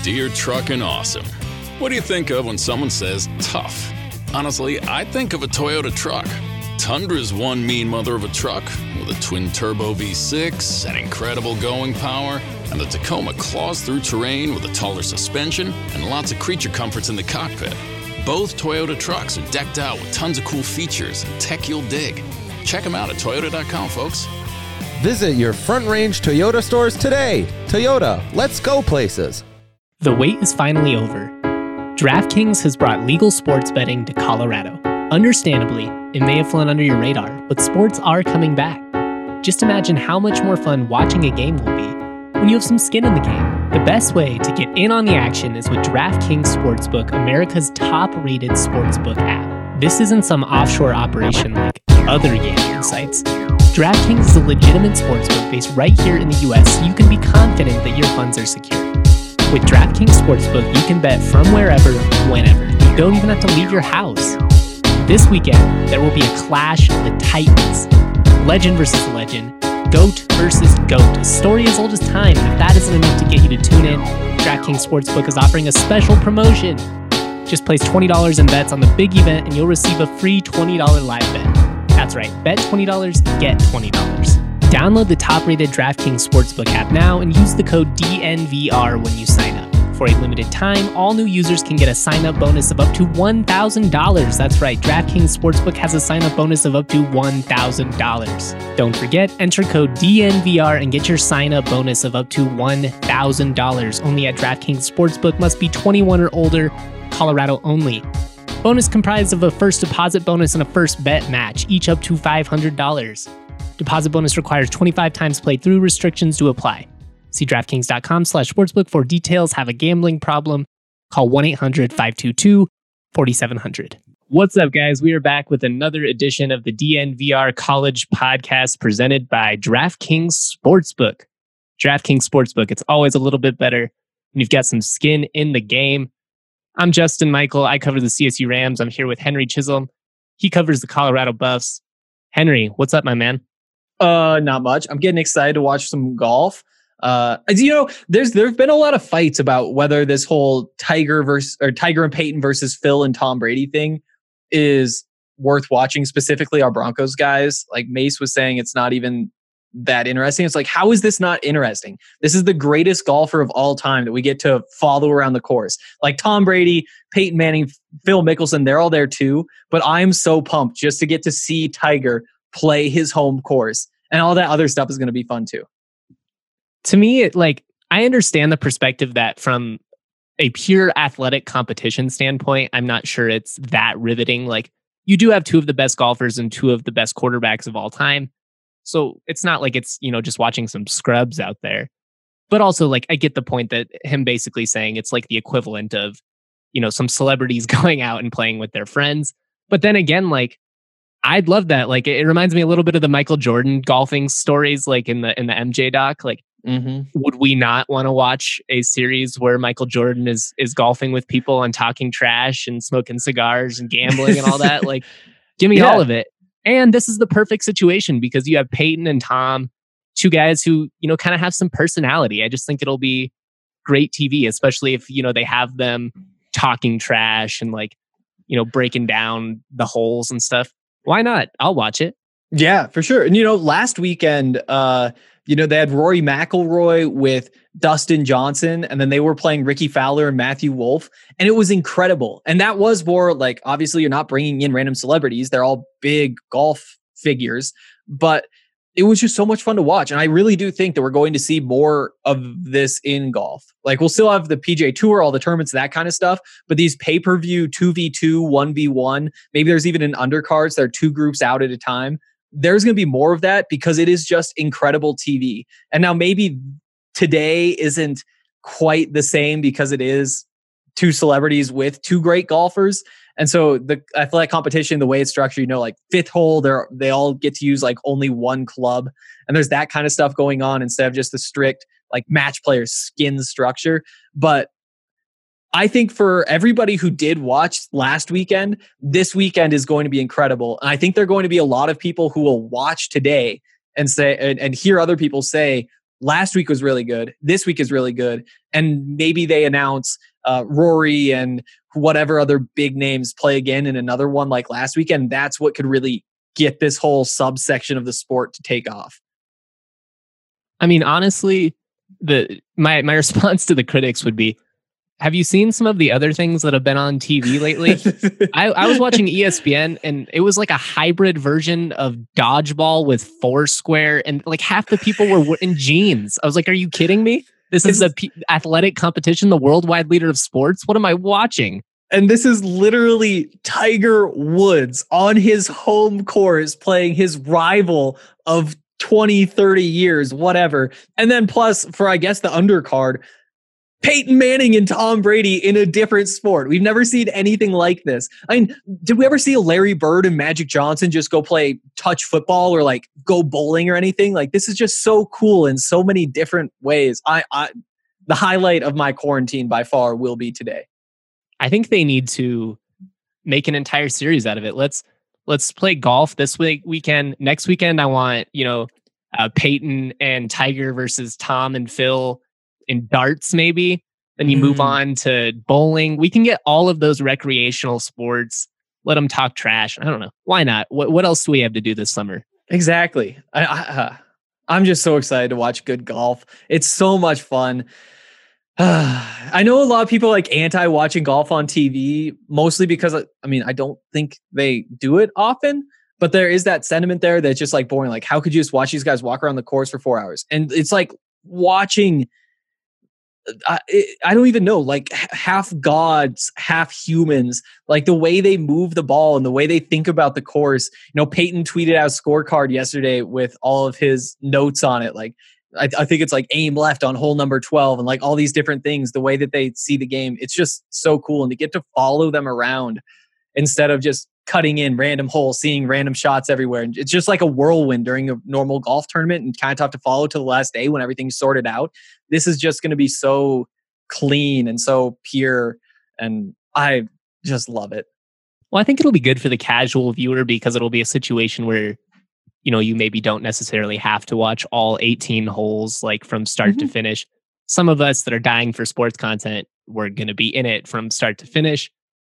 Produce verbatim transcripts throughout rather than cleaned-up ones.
Deere Truckin' Awesome. What do you think of when someone says tough? Honestly, I think of a Toyota truck. Tundra's one mean mother of a truck with a twin-turbo V six and incredible going power, and the Tacoma claws through terrain with a taller suspension and lots of creature comforts in the cockpit. Both Toyota trucks are decked out with tons of cool features and tech you'll dig. Check them out at toyota dot com, folks. Visit your Front Range Toyota stores today. Toyota, let's go places. The wait is finally over. DraftKings has brought legal sports betting to Colorado. Understandably, it may have flown under your radar, but sports are coming back. Just imagine how much more fun watching a game will be when you have some skin in the game. The best way to get in on the action is with DraftKings Sportsbook, America's top-rated sportsbook app. This isn't some offshore operation like other gambling sites. DraftKings is a legitimate sportsbook based right here in the U S, so you can be confident that your funds are secure. With DraftKings Sportsbook, you can bet from wherever, whenever. You don't even have to leave your house. This weekend, there will be a clash of the titans. Legend versus legend. GOAT versus GOAT. A story as old as time. And if that isn't enough to get you to tune in, DraftKings Sportsbook is offering a special promotion. Just place twenty dollars in bets on the big event and you'll receive a free twenty dollars live bet. That's right, bet twenty dollars, get twenty dollars. Download the top-rated DraftKings Sportsbook app now and use the code D N V R when you sign up. For a limited time, all new users can get a sign-up bonus of up to one thousand dollars. That's right, DraftKings Sportsbook has a sign-up bonus of up to one thousand dollars. Don't forget, enter code D N V R and get your sign-up bonus of up to one thousand dollars. Only at DraftKings Sportsbook. Must be twenty-one or older. Colorado only. Bonus comprised of a first deposit bonus and a first bet match, each up to five hundred dollars. Deposit bonus requires twenty-five times playthrough. Restrictions do apply. See DraftKings.com slash sportsbook for details. Have a gambling problem? Call one eight hundred five two two four seven zero zero. What's up, guys? We are back with another edition of the D N V R College Podcast presented by DraftKings Sportsbook. DraftKings Sportsbook, it's always a little bit better when you've got some skin in the game. I'm Justin Michael. I cover the C S U Rams. I'm here with Henry Chisholm. He covers the Colorado Buffs. Henry, what's up, my man? Uh, not much. I'm getting excited to watch some golf. Uh, as you know, there's there've been a lot of fights about whether this whole Tiger versus or Tiger and Peyton versus Phil and Tom Brady thing is worth watching. Specifically, our Broncos guys, like Mace was saying, it's not even that interesting. It's like, how is this not interesting? This is the greatest golfer of all time that we get to follow around the course. Like Tom Brady, Peyton Manning, Phil Mickelson, they're all there too. But I'm so pumped just to get to see Tiger play his home course, and all that other stuff is going to be fun too. To me, it like I understand the perspective that from a pure athletic competition standpoint, I'm not sure it's that riveting. Like you do have two of the best golfers and two of the best quarterbacks of all time. So it's not like it's, you know, just watching some scrubs out there. But also, like, I get the point that him basically saying it's like the equivalent of, you know, some celebrities going out and playing with their friends. But then again, like, I'd love that. Like, it reminds me a little bit of the Michael Jordan golfing stories, like in the in the M J doc. Like, mm-hmm. Would we not want to watch a series where Michael Jordan is is golfing with people and talking trash and smoking cigars and gambling and all that? Like, give me yeah. all of it. And this is the perfect situation because you have Peyton and Tom, two guys who, you know, kind of have some personality. I just think it'll be great T V, especially if, you know, they have them talking trash and like, you know, breaking down the holes and stuff. Why not? I'll watch it. Yeah, for sure. And, you know, last weekend, uh, you know, they had Rory McIlroy with Dustin Johnson, and then they were playing Ricky Fowler and Matthew Wolff, and it was incredible. And that was more like, obviously you're not bringing in random celebrities. They're all big golf figures, but it was just so much fun to watch. And I really do think that we're going to see more of this in golf. Like we'll still have the P G A Tour, all the tournaments, that kind of stuff, but these pay-per-view two v two, one v one, maybe there's even an undercards. There are two groups out at a time. There's going to be more of that because it is just incredible T V. And now maybe today isn't quite the same because it is two celebrities with two great golfers. And so the athletic competition, the way it's structured, you know, like fifth hole, they're, they all get to use like only one club. And there's that kind of stuff going on instead of just the strict like match player skin structure. But I think for everybody who did watch last weekend, this weekend is going to be incredible. And I think there are going to be a lot of people who will watch today and say, and, and hear other people say, last week was really good. This week is really good. And maybe they announce uh, Rory and whatever other big names play again in another one like last weekend. That's what could really get this whole subsection of the sport to take off. I mean, honestly, the my my response to the critics would be, have you seen some of the other things that have been on T V lately? I, I was watching E S P N and it was like a hybrid version of dodgeball with Foursquare, and like half the people were in jeans. I was like, are you kidding me? This is a p- athletic competition, the worldwide leader of sports. What am I watching? And this is literally Tiger Woods on his home course playing his rival of twenty, thirty years, whatever. And then plus for, I guess, the undercard, Peyton Manning and Tom Brady in a different sport. We've never seen anything like this. I mean, did we ever see a Larry Bird and Magic Johnson just go play touch football or like go bowling or anything? Like, this is just so cool in so many different ways. I, I the highlight of my quarantine by far will be today. I think they need to make an entire series out of it. Let's let's play golf this week weekend. Next weekend, I want, you know, uh, Peyton and Tiger versus Tom and Phil in darts, maybe. Then you mm. move on to bowling. We can get all of those recreational sports. Let them talk trash. I don't know. Why not? What What else do we have to do this summer? Exactly. I, I, uh, I'm just so excited to watch good golf. It's so much fun. I know a lot of people like anti watching golf on T V, mostly because, I mean, I don't think they do it often, but there is that sentiment there that's just like boring. Like, how could you just watch these guys walk around the course for four hours? And it's like watching, I, I don't even know, like half gods, half humans, like the way they move the ball and the way they think about the course. You know, Peyton tweeted out a scorecard yesterday with all of his notes on it. Like, I, I think it's like aim left on hole number twelve and like all these different things, the way that they see the game. It's just so cool. And to get to follow them around instead of just cutting in random holes, seeing random shots everywhere. And it's just like a whirlwind during a normal golf tournament and kind of tough to follow till the last day when everything's sorted out. This is just going to be so clean and so pure. And I just love it. Well, I think it'll be good for the casual viewer because it'll be a situation where, you know, you maybe don't necessarily have to watch all eighteen holes like from start mm-hmm. to finish. Some of us that are dying for sports content, we're going to be in it from start to finish.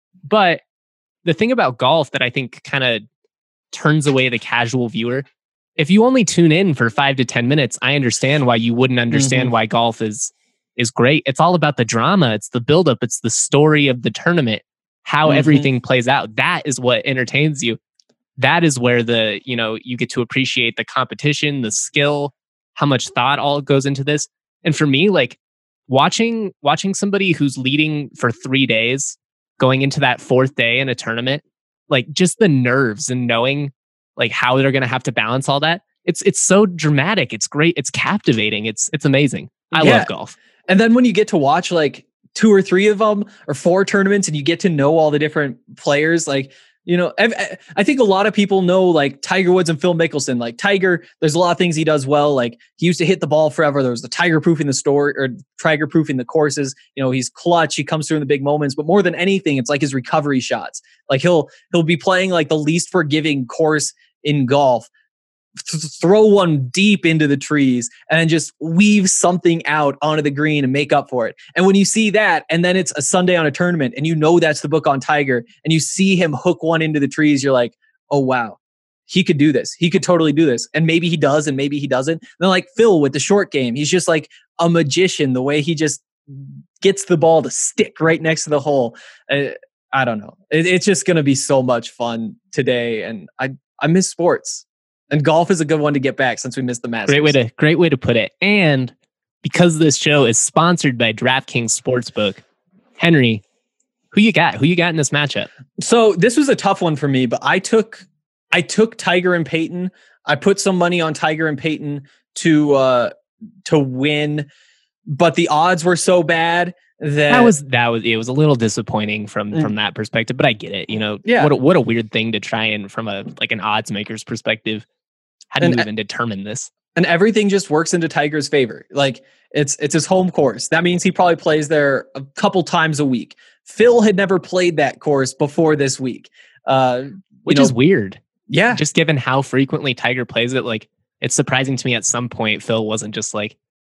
But the thing about golf that I think kind of turns away the casual viewer, if you only tune in for five to ten minutes, I understand why you wouldn't understand mm-hmm. why golf is is great. It's all about the drama. It's the buildup. It's the story of the tournament, how mm-hmm. everything plays out. That is what entertains you. That is where the, you know, you get to appreciate the competition, the skill, how much thought all goes into this. And for me, like watching watching somebody who's leading for three days, going into that fourth day in a tournament, like just the nerves and knowing like how they're going to have to balance all that. It's it's so dramatic. It's great. It's captivating. It's it's amazing. I yeah. love golf. And then when you get to watch like two or three of them or four tournaments and you get to know all the different players, like, you know, I think a lot of people know like Tiger Woods and Phil Mickelson. Like Tiger, there's a lot of things he does well. Like he used to hit the ball forever. There was the Tiger proofing the store or Tiger proofing the courses. You know, he's clutch. He comes through in the big moments. But more than anything, it's like his recovery shots. Like he'll he'll be playing like the least forgiving course in golf, th- throw one deep into the trees, and then just weave something out onto the green and make up for it. And when you see that, and then it's a Sunday on a tournament, and you know that's the book on Tiger, and you see him hook one into the trees, you're like, oh wow, he could do this. He could totally do this. And maybe he does, and maybe he doesn't. And then like Phil with the short game, he's just like a magician. The way he just gets the ball to stick right next to the hole. Uh, I don't know. It, it's just going to be so much fun today, and I I miss sports. And golf is a good one to get back since we missed the Masters. Great way to great way to put it. And because this show is sponsored by DraftKings Sportsbook, Henry, who you got? Who you got in this matchup? So this was a tough one for me, but I took I took Tiger and Peyton. I put some money on Tiger and Peyton to uh, to win, but the odds were so bad that that was that was it was a little disappointing from mm. from that perspective. But I get it. You know, yeah. What a, what a weird thing to try and from a like an odds maker's perspective. How do and, you even determine this? And everything just works into Tiger's favor. Like it's it's his home course. That means he probably plays there a couple times a week. Phil had never played that course before this week, uh, which know, is weird. Yeah, just given how frequently Tiger plays it, like it's surprising to me. At some point, Phil wasn't just like,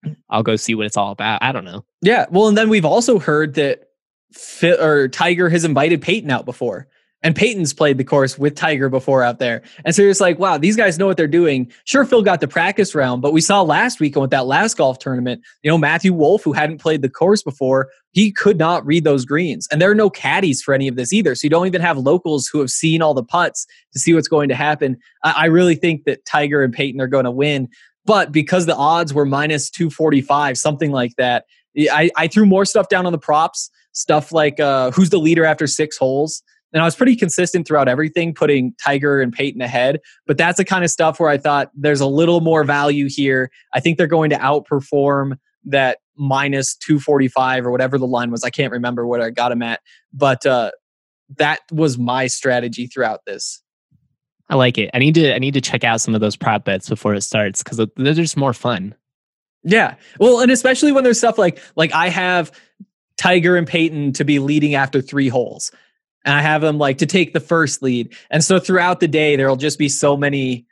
I'll go see what it's all about. I don't know. Yeah. Well, and then we've also heard that Phil, or Tiger has invited Peyton out before. And Peyton's played the course with Tiger before out there. And so you're just like, wow, these guys know what they're doing. Sure, Phil got the practice round, but we saw last weekend with that last golf tournament, you know, Matthew Wolff, who hadn't played the course before, he could not read those greens. And there are no caddies for any of this either. So you don't even have locals who have seen all the putts to see what's going to happen. I, I really think that Tiger and Peyton are going to win. But because the odds were minus two forty-five, something like that, I, I threw more stuff down on the props, stuff like uh, who's the leader after six holes. And I was pretty consistent throughout everything, putting Tiger and Peyton ahead. But that's the kind of stuff where I thought there's a little more value here. I think they're going to outperform that minus two forty-five or whatever the line was. I can't remember what I got them at. But uh, that was my strategy throughout this. I like it. I need to I need to check out some of those prop bets before it starts because they're just more fun. Yeah. Well, and especially when there's stuff like, like I have Tiger and Peyton to be leading after three holes. And I have them like to take the first lead. And so throughout the day, there'll just be so many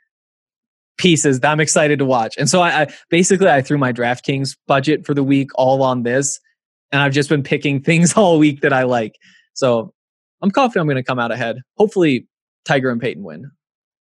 pieces that I'm excited to watch. And so I, I basically, I threw my DraftKings budget for the week all on this. And I've just been picking things all week that I like. So I'm confident I'm going to come out ahead. Hopefully Tiger and Peyton win.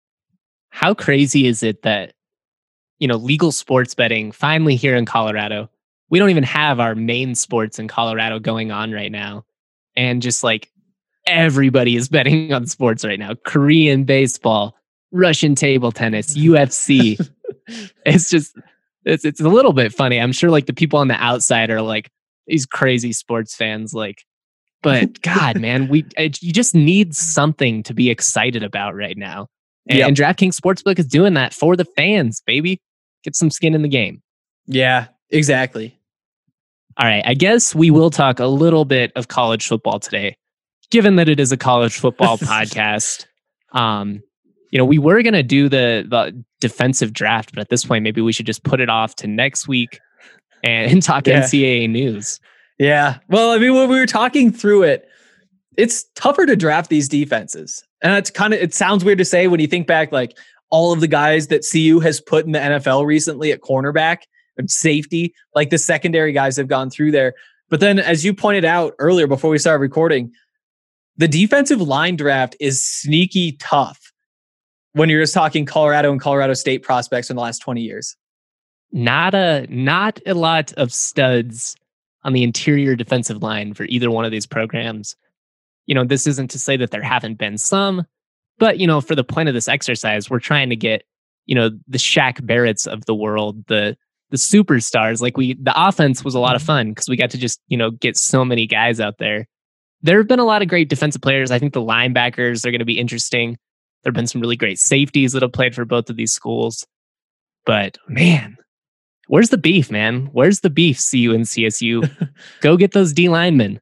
How crazy is it that, you know, legal sports betting finally here in Colorado, we don't even have our main sports in Colorado going on right now. And just like, everybody is betting on sports right now. Korean baseball, Russian table tennis, U F C. It's just, it's it's a little bit funny. I'm sure like the people on the outside are like these crazy sports fans. Like, but God, man, we it, you just need something to be excited about right now. And, yep. and DraftKings Sportsbook is doing that for the fans, baby. Get some skin in the game. Yeah, exactly. All right, I guess we will talk a little bit of college football today. Given that it is a college football podcast, um, you know, we were going to do the, the defensive draft, but at this point, maybe we should just put it off to next week and, and talk yeah. N C double A news. Yeah. Well, I mean, when we were talking through it, it's tougher to draft these defenses. And it's kind of, it sounds weird to say when you think back, like all of the guys that C U has put in the N F L recently at cornerback and safety, like the secondary guys have gone through there. But then as you pointed out earlier before we started recording, the defensive line draft is sneaky tough when you're just talking Colorado and Colorado State prospects in the last twenty years. Not a not a lot of studs on the interior defensive line for either one of these programs. You know, this isn't to say that there haven't been some, but, you know, for the point of this exercise, we're trying to get, you know, the Shaq Barretts of the world, the the superstars. Like we, the offense was a lot of fun because we got to just, you know, get so many guys out there. There have been a lot of great defensive players. I think the linebackers are going to be interesting. There have been some really great safeties that have played for both of these schools. But man, where's the beef, man? Where's the beef, C U and C S U? Go get those D linemen.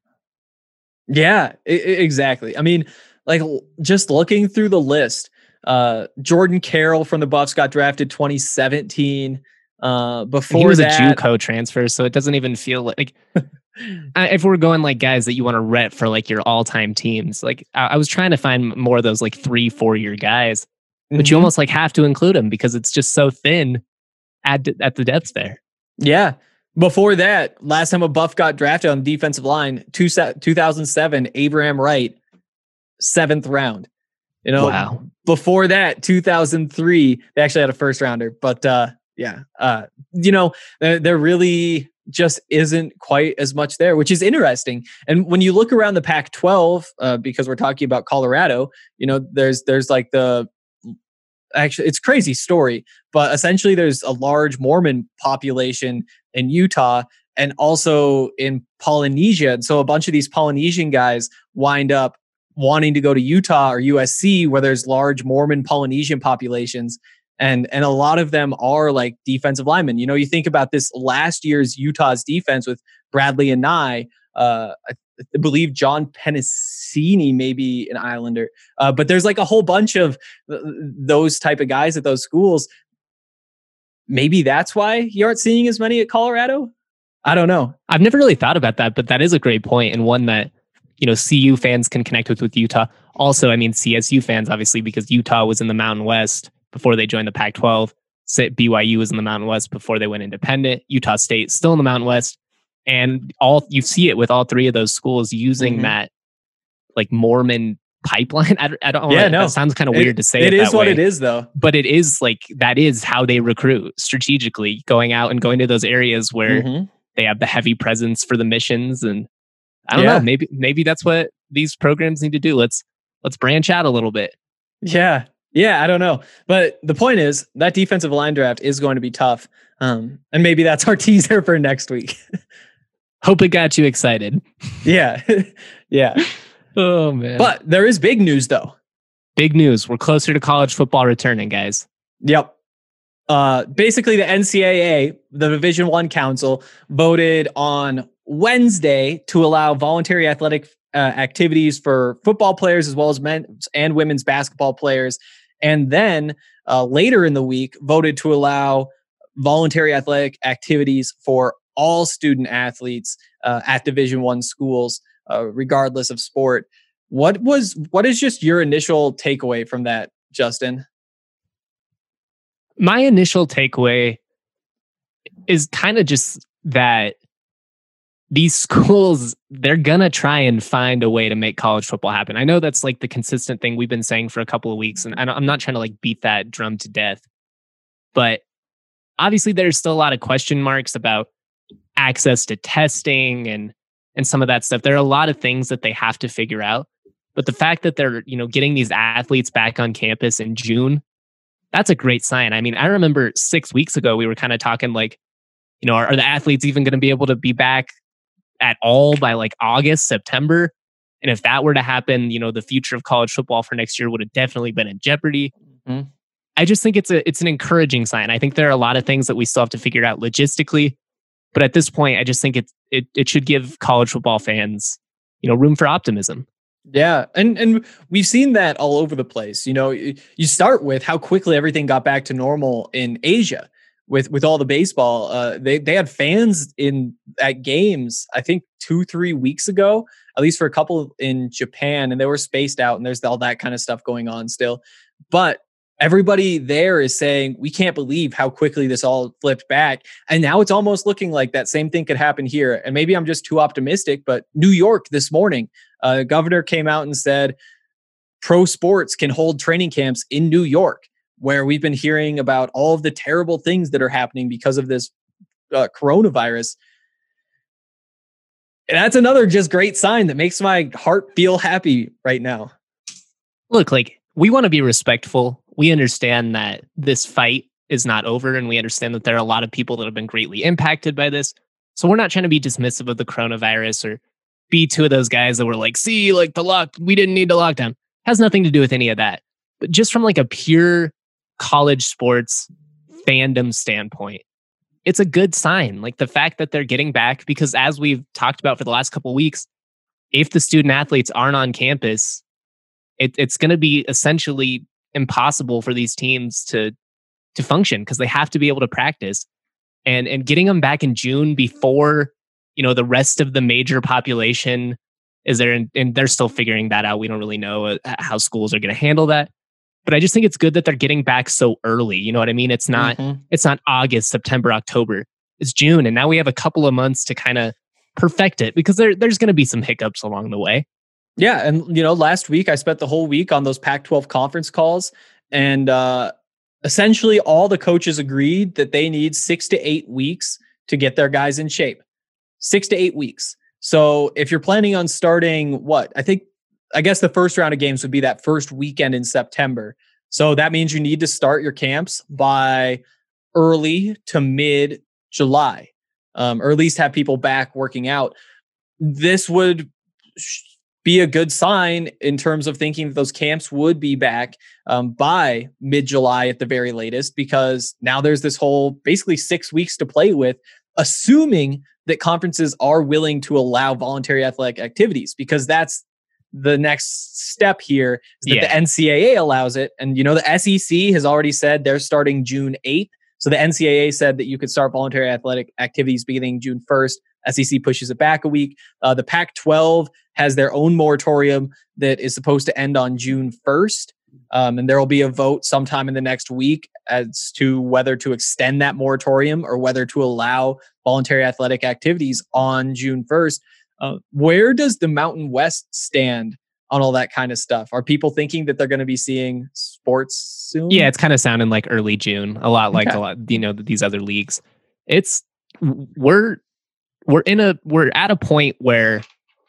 Yeah, I- exactly. I mean, like just looking through the list, uh, Jordan Carroll from the Buffs got drafted twenty seventeen. Uh, before he was that, a JUCO transfer, so it doesn't even feel like... If we're going like guys that you want to rep for like your all-time teams, like I, I was trying to find more of those like three, four-year guys, but mm-hmm. you almost like have to include them because it's just so thin at at the depth there. Yeah. Before that, last time a Buff got drafted on the defensive line, two, two thousand seven, Abraham Wright, seventh round. You know, wow. Before that, two thousand three, they actually had a first rounder, but uh, yeah, uh, you know, they're, they're really. Just isn't quite as much there, which is interesting. And when you look around the Pac twelve, uh, because we're talking about Colorado, you know, there's there's like the actually it's a crazy story, but essentially there's a large Mormon population in Utah and also in Polynesia. And so a bunch of these Polynesian guys wind up wanting to go to Utah or U S C where there's large Mormon Polynesian populations. And and a lot of them are like defensive linemen. You know, you think about this last year's Utah's defense with Bradley and Nye. Uh, I, I believe John Pennicini may be an Islander. Uh, but there's like a whole bunch of th- those type of guys at those schools. Maybe that's why you aren't seeing as many at Colorado. I don't know. I've never really thought about that, but that is a great point and one that, you know, C U fans can connect with with Utah. Also, I mean, C S U fans, obviously, because Utah was in the Mountain West before they joined the Pac twelve. Say B Y U was in the Mountain West before they went independent. Utah State still in the Mountain West, and all you see it with all three of those schools using mm-hmm. that like Mormon pipeline. I, I don't. Yeah, wanna, no, that sounds kind of weird to say. It, it is that what way, it is, though. But it is like that is how they recruit strategically, going out and going to those areas where mm-hmm. they have the heavy presence for the missions. And I don't yeah. know, maybe maybe that's what these programs need to do. Let's let's branch out a little bit. Yeah. Yeah, I don't know. But the point is that defensive line draft is going to be tough. Um, and maybe that's our teaser for next week. Hope it got you excited. Yeah. Yeah. Oh, man. But there is big news, though. Big news. We're closer to college football returning, guys. Yep. Uh, basically, the N C double A, the Division One Council, voted on Wednesday to allow voluntary athletic uh, activities for football players as well as men's and women's basketball players. And then uh, later in the week, voted to allow voluntary athletic activities for all student athletes uh, at Division One schools, uh, regardless of sport. What was what is just your initial takeaway from that, Justin? My initial takeaway is kind of just that these schools, they're going to try and find a way to make college football happen. I know that's like the consistent thing we've been saying for a couple of weeks, and I'm not trying to like beat that drum to death. But obviously there's still a lot of question marks about access to testing and and some of that stuff. There are a lot of things that they have to figure out. But the fact that they're, you know, getting these athletes back on campus in June, that's a great sign. I mean, I remember six weeks ago, we were kind of talking like, you know, are, are the athletes even going to be able to be back at all by like August, September? And if that were to happen, you know, the future of college football for next year would have definitely been in jeopardy. Mm-hmm. I just think it's a it's an encouraging sign. I think there are a lot of things that we still have to figure out logistically. But at this point, I just think it, it it should give college football fans, you know, room for optimism. Yeah. And and we've seen that all over the place. You know, you start with how quickly everything got back to normal in Asia with, with all the baseball. Uh, they, they had fans in at games, I think two, three weeks ago, at least for a couple in Japan, and they were spaced out and there's all that kind of stuff going on still. But everybody there is saying, we can't believe how quickly this all flipped back. And now it's almost looking like that same thing could happen here. And maybe I'm just too optimistic, but New York this morning, uh, the governor came out and said pro sports can hold training camps in New York, where we've been hearing about all of the terrible things that are happening because of this uh, coronavirus. And that's another just great sign that makes my heart feel happy right now. Look, like, we want to be respectful. We understand that this fight is not over, and we understand that there are a lot of people that have been greatly impacted by this. So we're not trying to be dismissive of the coronavirus or be two of those guys that were like, see, like the lock, we didn't need the lockdown. Has nothing to do with any of that. But just from like a pure college sports fandom standpoint, it's a good sign. Like the fact that they're getting back, because as we've talked about for the last couple of weeks, if the student athletes aren't on campus, it, it's going to be essentially impossible for these teams to to function because they have to be able to practice. And and getting them back in June before, you know, the rest of the major population is there, and, and they're still figuring that out. We don't really know uh, how schools are going to handle that. But I just think it's good that they're getting back so early. You know what I mean? It's not mm-hmm. it's not August, September, October. It's June, and now we have a couple of months to kind of perfect it, because there there's going to be some hiccups along the way. Yeah, and you know, last week I spent the whole week on those Pac twelve conference calls, and uh, essentially all the coaches agreed that they need six to eight weeks to get their guys in shape. Six to eight weeks. So if you're planning on starting, what I think, I guess the first round of games would be that first weekend in September. So that means you need to start your camps by early to mid July, um, or at least have people back working out. This would sh- be a good sign in terms of thinking that those camps would be back um, by mid-July at the very latest, because now there's this whole basically six weeks to play with, assuming that conferences are willing to allow voluntary athletic activities, because that's the next step here is that yeah. the N C double A allows it. And, you know, the S E C has already said they're starting June eighth. So the N C double A said that you could start voluntary athletic activities beginning June first. S E C pushes it back a week. Uh, the Pac twelve has their own moratorium that is supposed to end on June first. Um, and there will be a vote sometime in the next week as to whether to extend that moratorium or whether to allow voluntary athletic activities on June first. Uh, where does the Mountain West stand on all that kind of stuff? Are people thinking that they're going to be seeing sports soon? Yeah, it's kind of sounding like early June, a lot like Okay. a lot, you know, these other leagues. It's we're we're in a we're at a point where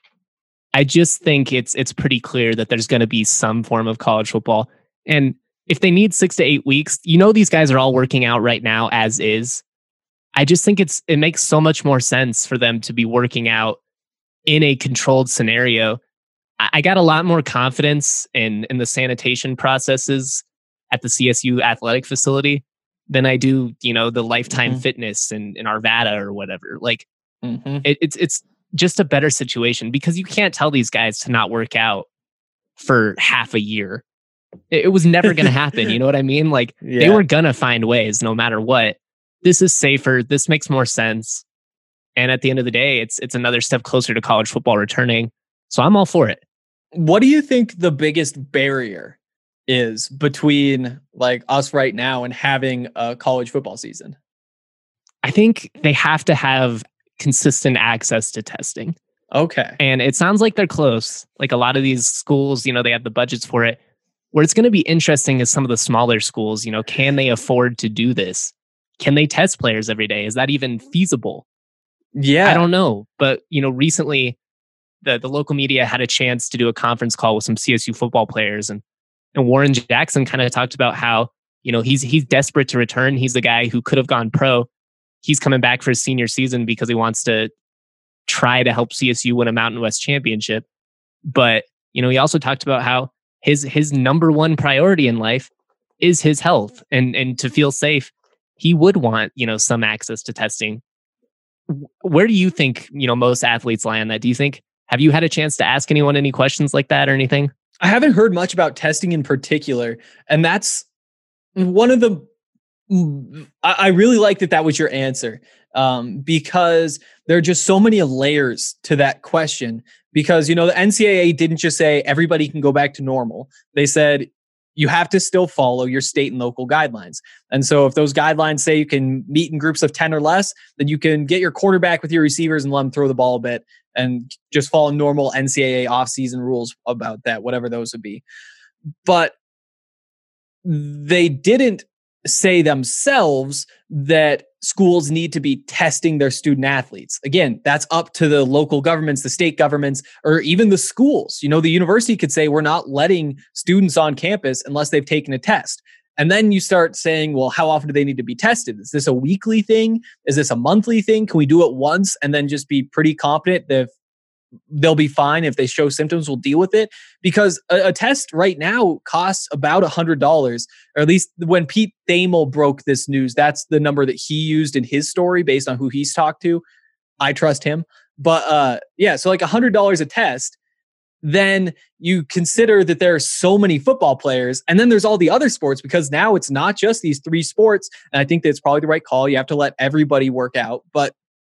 I just think it's it's pretty clear that there's going to be some form of college football. And if they need six to eight weeks, you know, these guys are all working out right now as is. I just think it's it makes so much more sense for them to be working out in a controlled scenario. I, I got a lot more confidence in in the sanitation processes at the C S U athletic facility than I do, you know, the Lifetime Mhm. Fitness in, in Arvada or whatever. Like Mm-hmm. it, it's it's just a better situation because you can't tell these guys to not work out for half a year. It, it was never going to happen. You know what I mean? Like they Yeah. were going to find ways no matter what. This is safer. This makes more sense. And at the end of the day, it's it's another step closer to college football returning. So I'm all for it. What do you think the biggest barrier is between like us right now and having a college football season? I think they have to have consistent access to testing. Okay. And it sounds like they're close. Like a lot of these schools, you know, they have the budgets for it. Where it's going to be interesting is some of the smaller schools, you know, can they afford to do this? Can they test players every day? Is that even feasible? Yeah. I don't know. But, you know, recently the, the local media had a chance to do a conference call with some C S U football players. And, and Warren Jackson kind of talked about how, you know, he's he's desperate to return. He's the guy who could have gone pro. He's coming back for his senior season because he wants to try to help C S U win a Mountain West championship. But, you know, he also talked about how his his number one priority in life is his health. And and to feel safe, he would want, you know, some access to testing. Where do you think, you know, most athletes lie on that? Do you think, have you had a chance to ask anyone any questions like that or anything? I haven't heard much about testing in particular. And that's one of the, I I really like that that was your answer, um, because there are just so many layers to that question. Because, you know, the N C double A didn't just say everybody can go back to normal. They said you have to still follow your state and local guidelines. And so if those guidelines say you can meet in groups of ten or less, then you can get your quarterback with your receivers and let them throw the ball a bit and just follow normal N C double A offseason rules about that, whatever those would be. But they didn't say themselves that schools need to be testing their student athletes. Again, that's up to the local governments, the state governments, or even the schools. You know, the university could say, we're not letting students on campus unless they've taken a test. And then you start saying, well, how often do they need to be tested? Is this a weekly thing? Is this a monthly thing? Can we do it once and then just be pretty confident that if they'll be fine if they show symptoms, we'll deal with it? Because a, a test right now costs about one hundred dollars, or at least when Pete Thamel broke this news, that's the number that he used in his story based on who he's talked to. I trust him. But uh, yeah, so like one hundred dollars a test. Then you consider that there are so many football players, and then there's all the other sports, because now it's not just these three sports. And I think that's probably the right call. You have to let everybody work out. But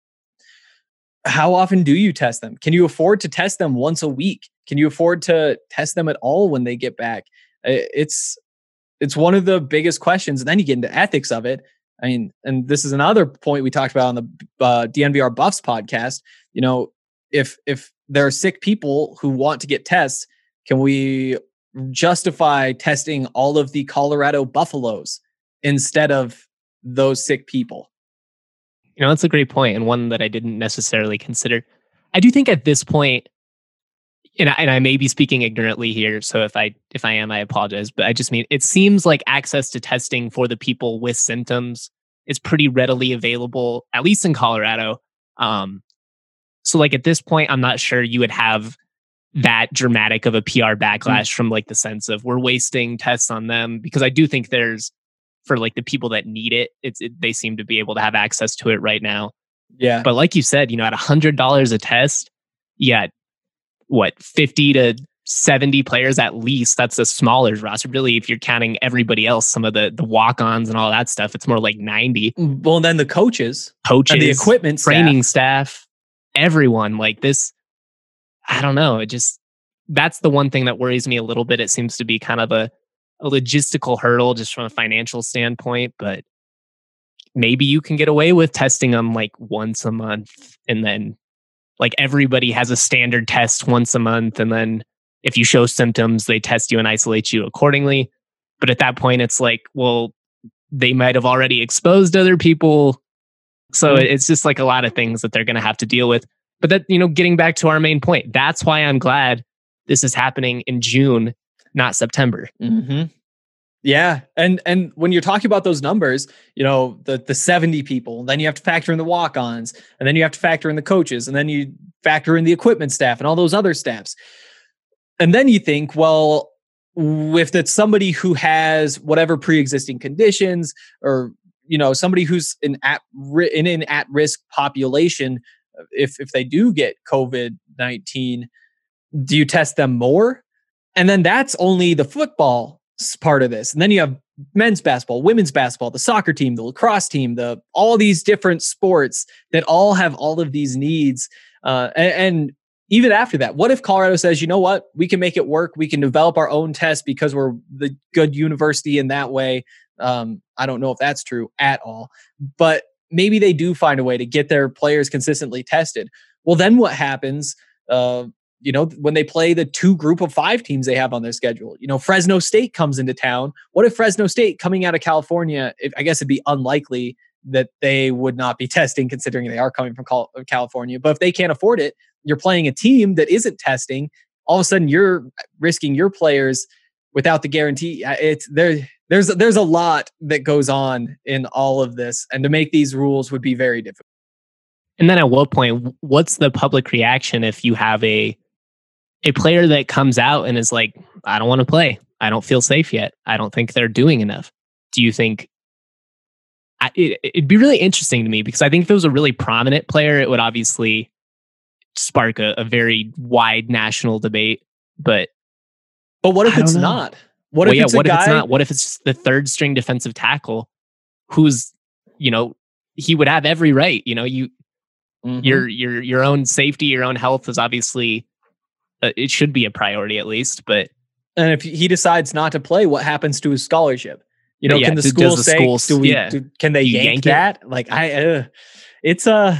how often do you test them? Can you afford to test them once a week? Can you afford to test them at all when they get back? It's it's one of the biggest questions. And then you get into ethics of it. I mean, and this is another point we talked about on the uh, D N V R Buffs podcast. You know, if if there are sick people who want to get tests, can we justify testing all of the Colorado Buffaloes instead of those sick people? You know, that's a great point, and one that I didn't necessarily consider. I do think at this point, and I, and I may be speaking ignorantly here, so if I if I am, I apologize. But I just mean, it seems like access to testing for the people with symptoms is pretty readily available, at least in Colorado. Um, so, like at this point, I'm not sure you would have that dramatic of a P R backlash mm-hmm. from like the sense of we're wasting tests on them, because I do think there's, for like the people that need it, it's it, they seem to be able to have access to it right now. Yeah. But like you said, you know, at one hundred dollars a test, yeah, what, fifty to seventy players at least. That's a smaller roster. Really, if you're counting everybody else, some of the the walk-ons and all that stuff, it's more like ninety. Well, then the coaches, coaches, and the equipment, training staff. staff, everyone like this. I don't know. It just, that's the one thing that worries me a little bit. It seems to be kind of a a logistical hurdle just from a financial standpoint, but maybe you can get away with testing them like once a month, and then like everybody has a standard test once a month, and then if you show symptoms, they test you and isolate you accordingly. But at that point, it's like, well, they might have already exposed other people. So mm-hmm. it's just like a lot of things that they're going to have to deal with. But that, you know, getting back to our main point, that's why I'm glad this is happening in June, not September. Mm-hmm. Yeah. And and when you're talking about those numbers, you know, the the seventy people, then you have to factor in the walk-ons, and then you have to factor in the coaches, and then you factor in the equipment staff and all those other staffs. And then you think, well, if it's somebody who has whatever pre-existing conditions, or, you know, somebody who's in at in an at-risk population, if if they do get COVID nineteen, do you test them more? And then that's only the football part of this. And then you have men's basketball, women's basketball, the soccer team, the lacrosse team, the all these different sports that all have all of these needs. Uh, and, and even after that, what if Colorado says, you know what, we can make it work. We can develop our own test because we're the good university in that way. Um, I don't know if that's true at all, but maybe they do find a way to get their players consistently tested. Well, then what happens? Uh, You know, when they play the two group of five teams they have on their schedule, you know, Fresno State comes into town. What if Fresno State coming out of California, if, I guess it'd be unlikely that they would not be testing considering they are coming from Cal- California. But if they can't afford it, you're playing a team that isn't testing. All of a sudden you're risking your players without the guarantee. It's there. There's, there's a lot that goes on in all of this. And to make these rules would be very difficult. And then at what point, what's the public reaction if you have a, a player that comes out and is like, I don't want to play. I don't feel safe yet. I don't think they're doing enough. Do you think I, it, it'd be really interesting to me, because I think if it was a really prominent player, it would obviously spark a, a very wide national debate. But but what if it's know. not? What well, if yeah, it's what a if guy? it's not? What if it's the third string defensive tackle who's, you know, he would have every right. You know, you mm-hmm. your your your own safety, your own health is obviously uh, it should be a priority at least. But and if he decides not to play, what happens to his scholarship? You know, yeah, can the does school the say, school, do we, yeah. do, can they You yank, yank it? that? Like, I, uh, it's a, uh,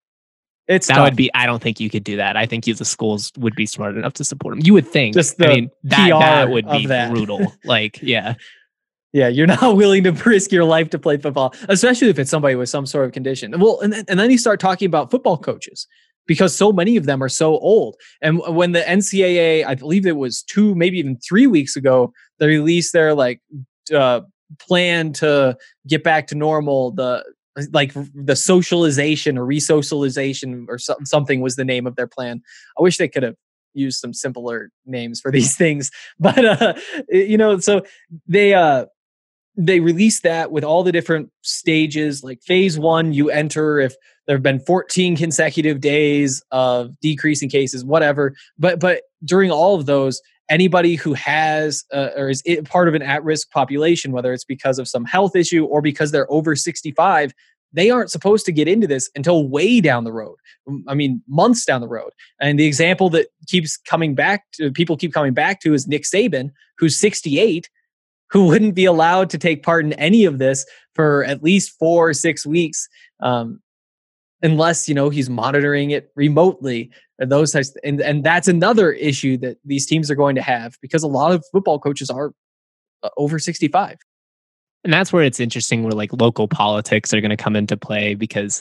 it's that tough. would be, I don't think you could do that. I think you, the schools would be smart enough to support him. You would think. Just the I mean, that, P R that would be of that. brutal. Like, yeah. Yeah, you're not willing to risk your life to play football, especially if it's somebody with some sort of condition. Well, and then, and then you start talking about football coaches, because so many of them are so old. And when the N C double A, I believe it was two, maybe even three weeks ago, they released their like uh, plan to get back to normal, the like the socialization or resocialization or so, something was the name of their plan. I wish they could have used some simpler names for these things, but uh, you know, so they uh, they released that with all the different stages. Like phase one, you enter if there have been fourteen consecutive days of decreasing cases, whatever. But but during all of those, anybody who has uh, or is part of an at-risk population, whether it's because of some health issue or because they're over sixty-five, they aren't supposed to get into this until way down the road. I mean, months down the road. And the example that keeps coming back to, people keep coming back to is Nick Saban, who's sixty-eight, who wouldn't be allowed to take part in any of this for at least four or six weeks. Um, unless, you know, he's monitoring it remotely and those types. And, and that's another issue that these teams are going to have, because a lot of football coaches are uh, over sixty-five. And that's where it's interesting, where like local politics are going to come into play, because,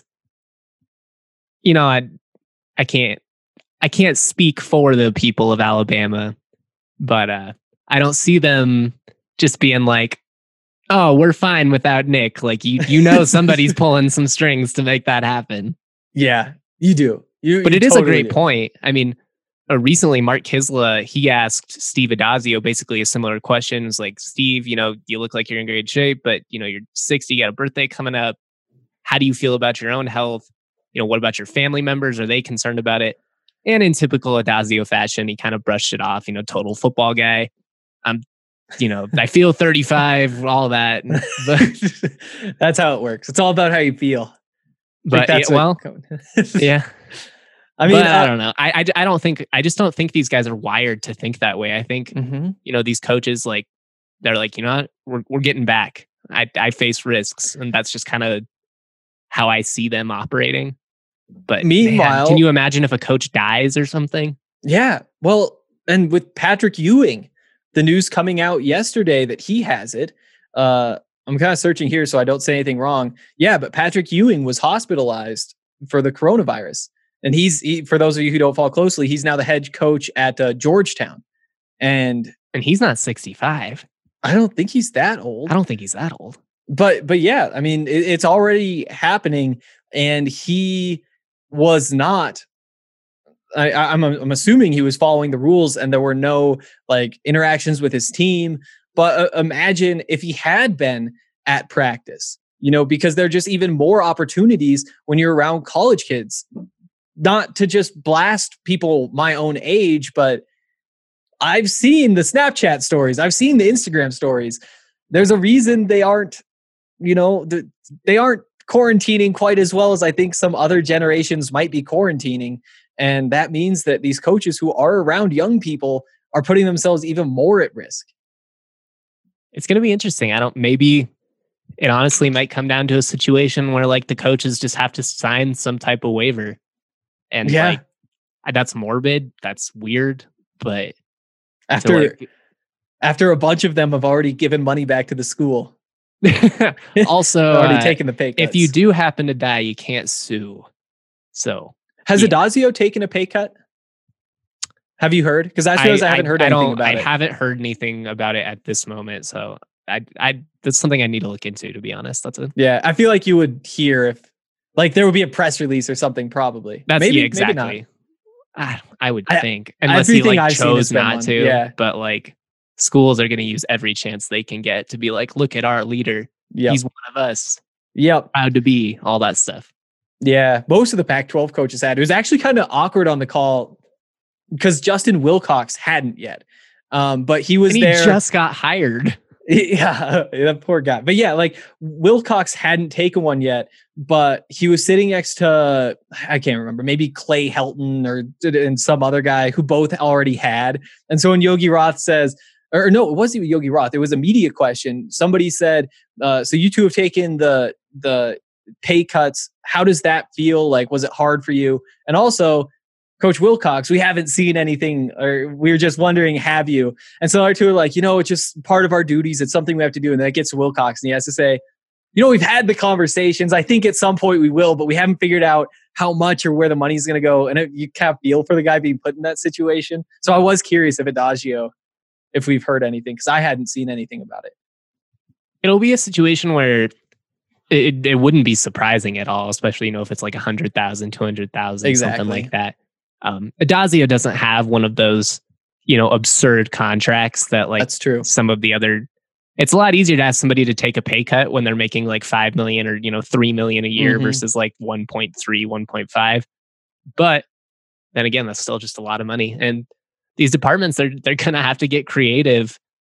you know, I, I can't, I can't speak for the people of Alabama, but uh, I don't see them just being like, oh, we're fine without Nick. Like, you, you know, somebody's pulling some strings to make that happen. Yeah, you do. You, but you it is totally a great do. point. I mean, uh, recently, Mark Kisla, he asked Steve Adazio basically a similar question. It's like, Steve, you know, you look like you're in great shape, but, you know, you're sixty, you got a birthday coming up. How do you feel about your own health? You know, what about your family members? Are they concerned about it? And in typical Adazio fashion, he kind of brushed it off, you know, total football guy. I'm, you know, I feel thirty-five, all that. But that's how it works. It's all about how you feel. But that's yeah, well, yeah. I mean, but I uh, don't know. I, I, I don't think, I just don't think these guys are wired to think that way. I think, mm-hmm. you know, these coaches, like, they're like, you know what, we're we're getting back. I I face risks, and that's just kind of how I see them operating. But meanwhile, man, can you imagine if a coach dies or something? Yeah. Well, and with Patrick Ewing, the news coming out yesterday that he has it. Uh, I'm kind of searching here so I don't say anything wrong. Yeah, but Patrick Ewing was hospitalized for the coronavirus. And he's, he, for those of you who don't follow closely, he's now the head coach at uh, Georgetown. And and he's not sixty-five. I don't think he's that old. I don't think he's that old. But, but yeah, I mean, it, it's already happening. And he was not, I, I'm, I'm assuming he was following the rules and there were no like interactions with his team. But uh, imagine if he had been at practice, you know, because there are just even more opportunities when you're around college kids, not to just blast people my own age, but I've seen the Snapchat stories. I've seen the Instagram stories. There's a reason they aren't, you know, they aren't quarantining quite as well as I think some other generations might be quarantining. And that means that these coaches who are around young people are putting themselves even more at risk. It's going to be interesting. I don't, maybe it honestly might come down to a situation where like the coaches just have to sign some type of waiver. And yeah. like, that's morbid. That's weird. But after, like, after a bunch of them have already given money back to the school. Also, already uh, taken the pay cuts. If you do happen to die, you can't sue. So has yeah. Adazio taken a pay cut? Have you heard? Because I suppose I, I haven't heard I, anything I about I it. I haven't heard anything about it at this moment. So I, I, that's something I need to look into, to be honest. That's a yeah. I feel like you would hear if, like, there would be a press release or something. Probably. That's maybe yeah, exactly. Maybe not. I, I would I, think, unless he like I've chose not one. to. Yeah. But like, schools are going to use every chance they can get to be like, look at our leader. Yep. He's one of us. Yep. Proud to be, all that stuff. Yeah. Most of the Pac twelve coaches had. It was actually kind of awkward on the call because Justin Wilcox hadn't yet. Um, but he was and he there. He just got hired. Yeah. That poor guy. But yeah, like Wilcox hadn't taken one yet, but he was sitting next to, I can't remember, maybe Clay Helton or and some other guy who both already had. And so when Yogi Roth says, or no, it wasn't even Yogi Roth. It was a media question. Somebody said, uh, so you two have taken the the pay cuts. How does that feel? Like, was it hard for you? And also, Coach Wilcox, we haven't seen anything, or we were just wondering, have you? And so our two are like, you know, it's just part of our duties. It's something we have to do. And then it gets to Wilcox and he has to say, you know, we've had the conversations. I think at some point we will, but we haven't figured out how much or where the money's going to go. And it, you kind of feel for the guy being put in that situation. So I was curious if Adagio, if we've heard anything, because I hadn't seen anything about it. It'll be a situation where it, it wouldn't be surprising at all, especially, you know, if it's like one hundred thousand, two hundred thousand, exactly. something like that. Um, Adazio doesn't have one of those, you know, absurd contracts that like that's true. Some of the other, it's a lot easier to ask somebody to take a pay cut when they're making like five million or, you know, three million a year mm-hmm. versus like one point three, one point five. But then again, that's still just a lot of money. And these departments, they're, they're going to have to get creative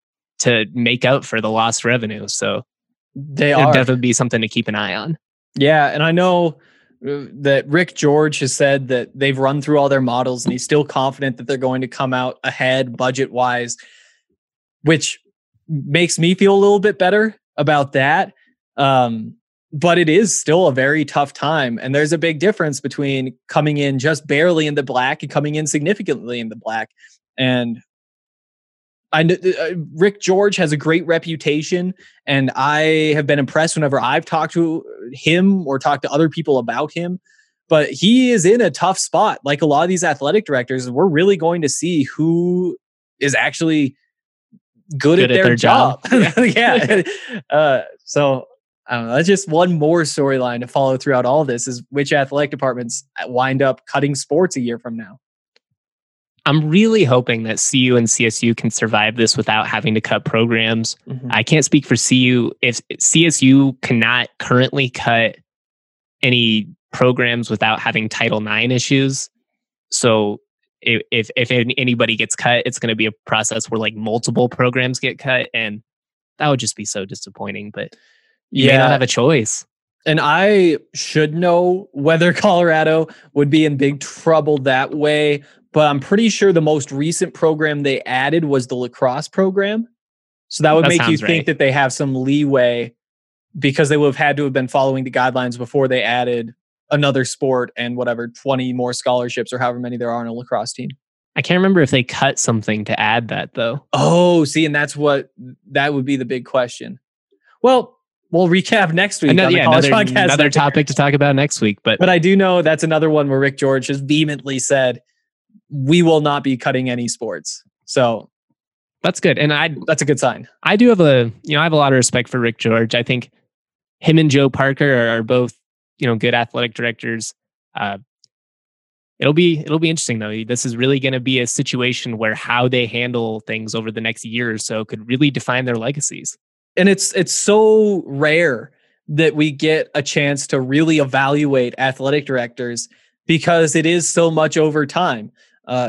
to make out for the lost revenue. So they it'll are definitely be something to keep an eye on. Yeah. And I know that Rick George has said that they've run through all their models and he's still confident that they're going to come out ahead budget wise, which makes me feel a little bit better about that. Um, but it is still a very tough time. And there's a big difference between coming in just barely in the black and coming in significantly in the black. And I uh, Rick George has a great reputation, and I have been impressed whenever I've talked to him or talked to other people about him. But he is in a tough spot. Like a lot of these athletic directors, we're really going to see who is actually good, good at, at their, their job. job. yeah. uh, so I don't know. That's just one more storyline to follow throughout all this is which athletic departments wind up cutting sports a year from now. I'm really hoping that C U and C S U can survive this without having to cut programs. Mm-hmm. I can't speak for C U. If C S U cannot currently cut any programs without having Title nine issues. So if if, if anybody gets cut, it's going to be a process where like multiple programs get cut. And that would just be so disappointing. But you yeah. may not have a choice. And I should know whether Colorado would be in big trouble that way. But I'm pretty sure the most recent program they added was the lacrosse program. So that would That make you sounds think right. that they have some leeway because they would have had to have been following the guidelines before they added another sport and whatever, twenty more scholarships or however many there are on a lacrosse team. I can't remember if they cut something to add that though. Oh, see, and that's what, that would be the big question. Well, we'll recap next week Another, on the yeah, College another, Podcast. another topic to talk about next week. But But I do know that's another one where Rick George has vehemently said, we will not be cutting any sports. So that's good. And I that's a good sign. I do have a, you know, I have a lot of respect for Rick George. I think him and Joe Parker are, are both, you know, good athletic directors. Uh, it'll be it'll be interesting though. This is really going to be a situation where how they handle things over the next year or so could really define their legacies. And it's it's so rare that we get a chance to really evaluate athletic directors because it is so much over time. Uh,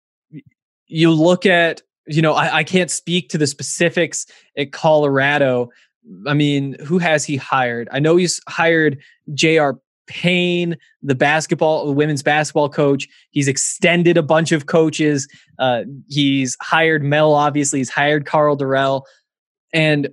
you look at, you know, I, I can't speak to the specifics at Colorado. I mean, who has he hired? I know he's hired J R Payne, the basketball, the women's basketball coach. He's extended a bunch of coaches. Uh, he's hired Mel, obviously. He's hired Carl Durrell. And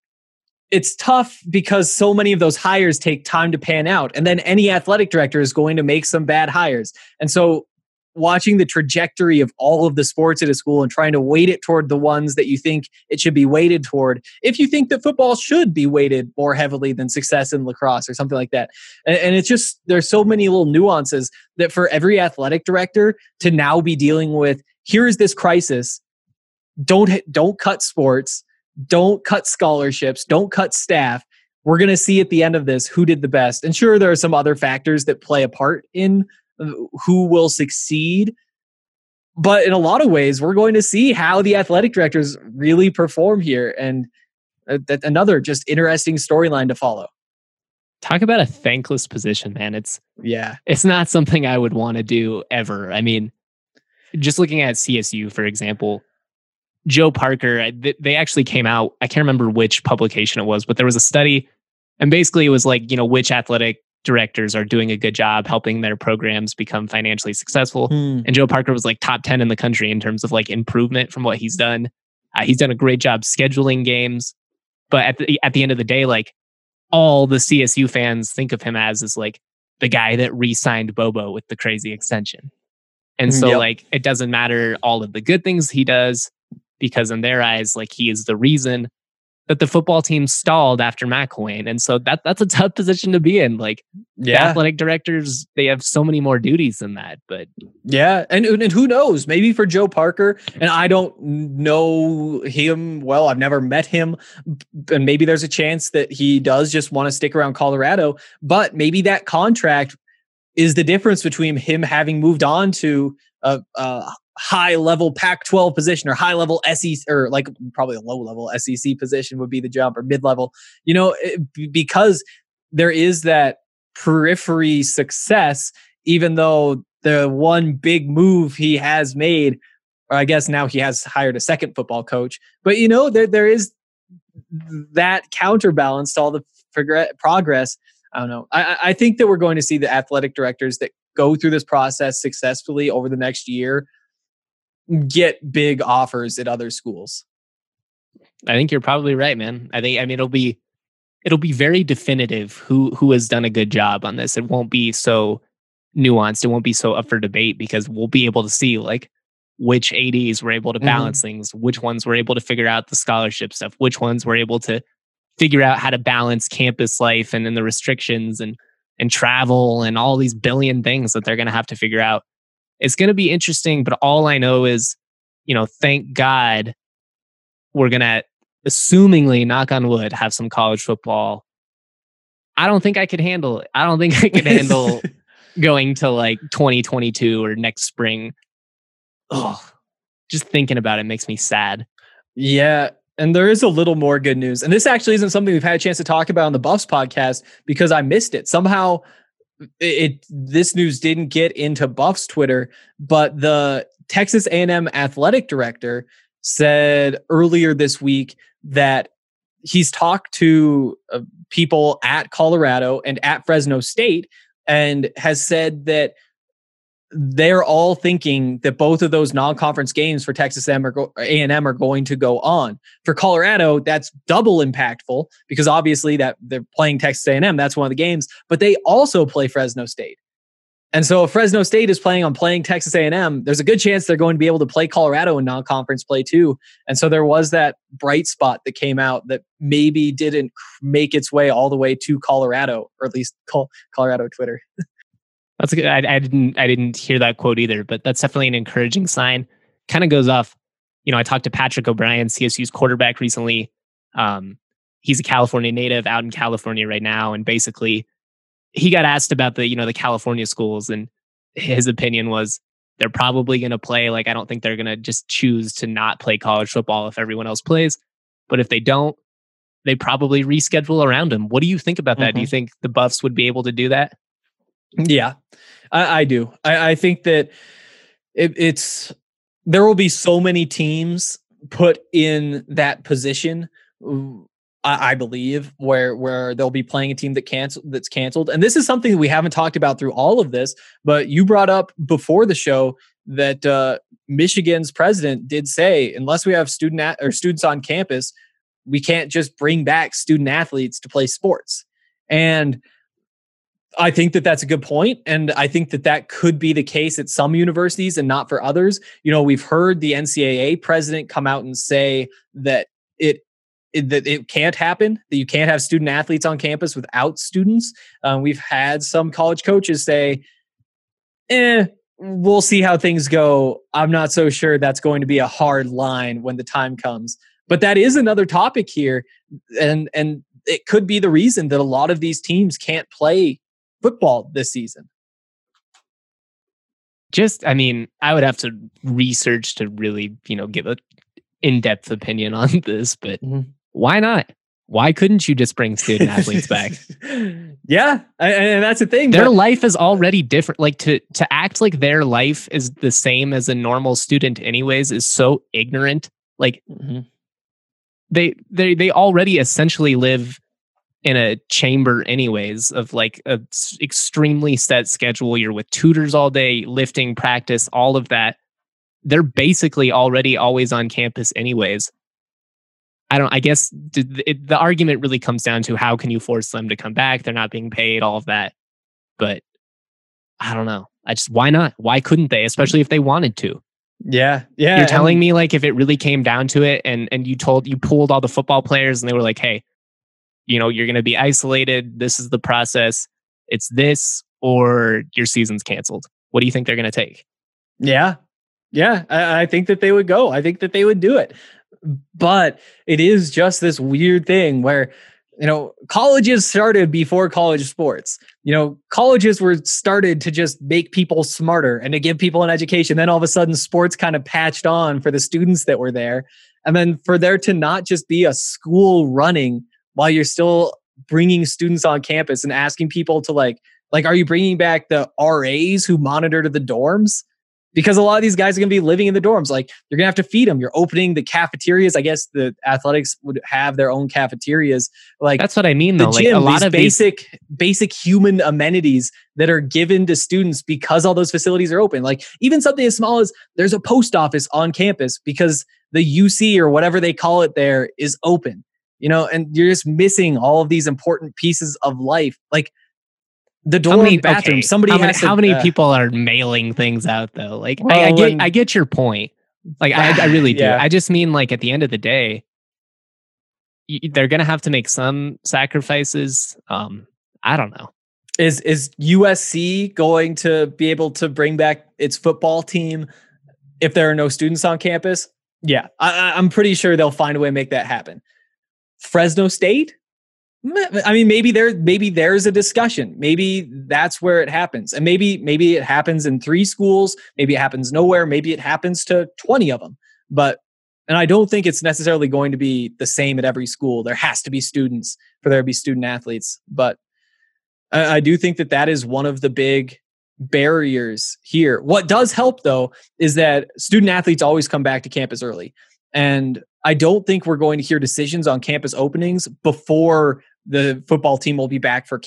it's tough because so many of those hires take time to pan out. And then any athletic director is going to make some bad hires. And so watching the trajectory of all of the sports at a school and trying to weight it toward the ones that you think it should be weighted toward, if you think that football should be weighted more heavily than success in lacrosse or something like that. And, and it's just, there's so many little nuances that for every athletic director to now be dealing with, here's this crisis. Don't, don't cut sports. Don't cut scholarships. Don't cut staff. We're going to see at the end of this who did the best. And sure, there are some other factors that play a part in who will succeed. But in a lot of ways, we're going to see how the athletic directors really perform here. And uh, that another just interesting storyline to follow. Talk about a thankless position, man. It's Yeah. It's not something I would want to do ever. I mean, just looking at C S U, for example, Joe Parker, they actually came out, I can't remember which publication it was, but there was a study, and basically it was like, you know, which athletic directors are doing a good job helping their programs become financially successful. Hmm. And Joe Parker was like top ten in the country in terms of like improvement from what he's done. Uh, he's done a great job scheduling games, but at the, at the end of the day, like all the C S U fans think of him as is like the guy that re-signed Bobo with the crazy extension. And so Yep. like, it doesn't matter all of the good things he does, because in their eyes, like he is the reason that the football team stalled after McElwain. And so that that's a tough position to be in. Like the Yeah. athletic directors, they have so many more duties than that. But Yeah. And, and who knows, maybe for Joe Parker, and I don't know him well, I've never met him, and maybe there's a chance that he does just want to stick around Colorado, but maybe that contract is the difference between him having moved on to a, a high level Pac twelve position or high level S E C, or like probably a low level S E C position would be the jump, or mid level, you know, it, because there is that periphery success, even though the one big move he has made, or I guess now he has hired a second football coach, but you know, there, there is that counterbalance to all the progress, progress. I don't know. I, I think that we're going to see the athletic directors that go through this process successfully over the next year get big offers at other schools. I think you're probably right, man. I think, I mean, it'll be, it'll be very definitive who, who has done a good job on this. It won't be so nuanced. It won't be so up for debate, because we'll be able to see like which A Ds were able to balance mm-hmm. things, which ones were able to figure out the scholarship stuff, which ones were able to figure out how to balance campus life and then the restrictions and, and travel and all these billion things that they're going to have to figure out. It's going to be interesting, but all I know is, you know, thank God we're going to, assumingly, knock on wood, have some college football. I don't think I could handle it. I don't think I could handle going to like twenty twenty-two or next spring. Oh, just thinking about it makes me sad. Yeah. And there is a little more good news. And this actually isn't something we've had a chance to talk about on the Buffs podcast because I missed it. Somehow it, it this news didn't get into Buffs Twitter, but the Texas A and M athletic director said earlier this week that he's talked to uh, people at Colorado and at Fresno State and has said that they're all thinking that both of those non-conference games for Texas A and M are, go- A and M are going to go on. For Colorado, that's double impactful because obviously that they're playing Texas A and M. That's one of the games, but they also play Fresno State. And so if Fresno State is planning on playing Texas A and M, there's a good chance they're going to be able to play Colorado in non-conference play too. And so there was that bright spot that came out that maybe didn't make its way all the way to Colorado, or at least Col- Colorado Twitter. That's a good. I, I didn't. I didn't hear that quote either, but that's definitely an encouraging sign. Kind of goes off. You know, I talked to Patrick O'Brien, C S U's quarterback, recently. Um, he's a California native, out in California right now, and basically, he got asked about the you know the California schools, and his opinion was they're probably going to play. Like, I don't think they're going to just choose to not play college football if everyone else plays, but if they don't, they probably reschedule around them. What do you think about that? Mm-hmm. Do you think the Buffs would be able to do that? Yeah, I, I do. I, I think that it, it's there will be so many teams put in that position. I, I believe where where they'll be playing a team that cancel that's canceled, and this is something that we haven't talked about through all of this. But you brought up before the show that uh, Michigan's president did say, unless we have student at, or students on campus, we can't just bring back student athletes to play sports. And I think that that's a good point, and I think that that could be the case at some universities and not for others. You know, we've heard the N C double A president come out and say that it, it that it can't happen, that you can't have student athletes on campus without students. Um, we've had some college coaches say, "Eh, we'll see how things go. I'm not so sure that's going to be a hard line when the time comes." But that is another topic here, and and it could be the reason that a lot of these teams can't play football this season. Just, I mean, I would have to research to really, you know, give a in-depth opinion on this, but mm-hmm. why not? Why couldn't you just bring student athletes back? Yeah, and that's the thing. Their life is already different. Like to to act like their life is the same as a normal student, anyways, is so ignorant. Like mm-hmm. they they they already essentially live in a chamber anyways of like a extremely set schedule. You're with tutors all day, lifting, practice, all of that. They're basically already always on campus anyways. I don't, I guess the, it, the argument really comes down to how can you force them to come back? They're not being paid, all of that. But I don't know. I just, why not? Why couldn't they? Especially if they wanted to. Yeah. Yeah. You're telling me like if it really came down to it and, and you told, you pulled all the football players and they were like, hey, you know, you're going to be isolated. This is the process. It's this or your season's canceled. What do you think they're going to take? Yeah. Yeah. I, I think that they would go. I think that they would do it. But it is just this weird thing where, you know, colleges started before college sports. You know, colleges were started to just make people smarter and to give people an education. Then all of a sudden sports kind of patched on for the students that were there. And then for there to not just be a school running while you're still bringing students on campus and asking people to like, like, are you bringing back the R As who monitor the dorms? Because a lot of these guys are going to be living in the dorms. Like, you're going to have to feed them. You're opening the cafeterias. I guess the athletics would have their own cafeterias. Like, that's what I mean, though. The gym, like a lot of basic, these... basic human amenities that are given to students because all those facilities are open. Like, even something as small as there's a post office on campus because the U C or whatever they call it there is open. You know, and you're just missing all of these important pieces of life. Like the dorm many, bathroom. Okay. Somebody how has many, to, how many uh, people are mailing things out though? Like well, I, I get, when, I get your point. Like I, I really do. Yeah. I just mean like at the end of the day, you, they're gonna have to make some sacrifices. Um, I don't know. Is is U S C going to be able to bring back its football team if there are no students on campus? Yeah, I, I'm pretty sure they'll find a way to make that happen. Fresno State? I mean, maybe there, maybe there's a discussion. Maybe that's where it happens, and maybe maybe it happens in three schools. Maybe it happens nowhere. Maybe it happens to twenty of them. But and I don't think it's necessarily going to be the same at every school. There has to be students for there to be student athletes. But I, I do think that that is one of the big barriers here. What does help though is that student athletes always come back to campus early, and I don't think we're going to hear decisions on campus openings before the football team will be back for camp.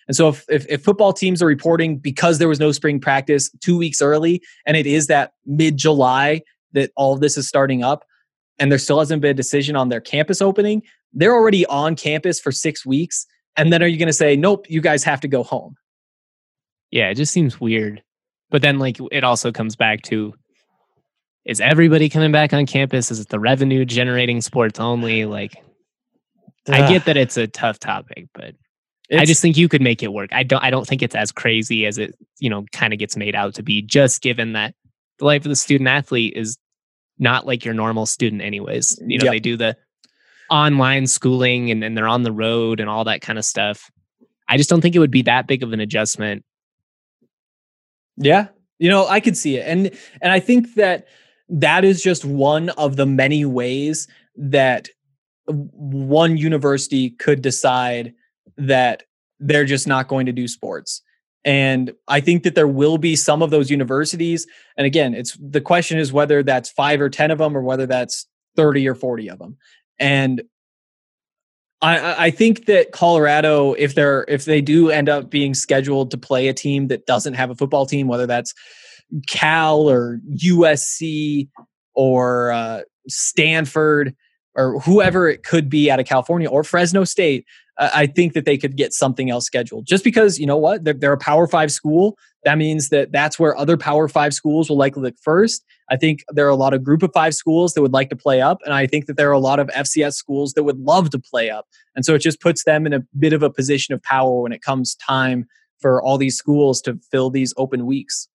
And so if, if, if football teams are reporting because there was no spring practice two weeks early, and it is that mid-July that all of this is starting up, and there still hasn't been a decision on their campus opening, they're already on campus for six weeks. And then are you going to say, nope, you guys have to go home? Yeah, it just seems weird. But then like it also comes back to, is everybody coming back on campus? Is it the revenue generating sports only? Like, Ugh. I get that it's a tough topic, but it's, I just think you could make it work. I don't I don't think it's as crazy as it, you know, kind of gets made out to be, just given that the life of the student athlete is not like your normal student anyways. You know, yep. They do the online schooling and, and they're on the road and all that kind of stuff. I just don't think it would be that big of an adjustment. Yeah. You know, I could see it. And and I think that that is just one of the many ways that one university could decide that they're just not going to do sports. And I think that there will be some of those universities. And again, it's the question is whether that's five or ten of them or whether that's thirty or forty of them. And I, I think that Colorado, if they're if they do end up being scheduled to play a team that doesn't have a football team, whether that's Cal or U S C or uh, Stanford or whoever it could be out of California or Fresno State, uh, I think that they could get something else scheduled. Just because, you know what, they're, they're a Power Five school. That means that that's where other Power Five schools will likely look first. I think there are a lot of Group of Five schools that would like to play up, and I think that there are a lot of F C S schools that would love to play up. And so it just puts them in a bit of a position of power when it comes time for all these schools to fill these open weeks.